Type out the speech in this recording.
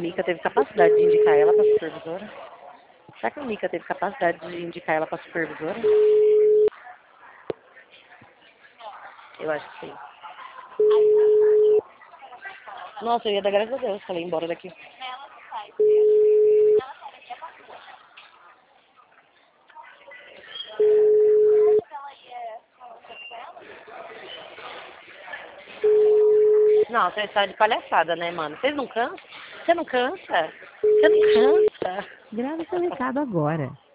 Mica teve capacidade de indicar ela pra supervisora? Será que a Mica teve capacidade de indicar ela pra supervisora? Eu acho que sim. Nossa, eu ia dar graças a Deus que ela ia embora daqui. Não, você está de palhaçada, né, mano? Vocês não cansam? Você não cansa? Você não cansa? Grave seu recado agora.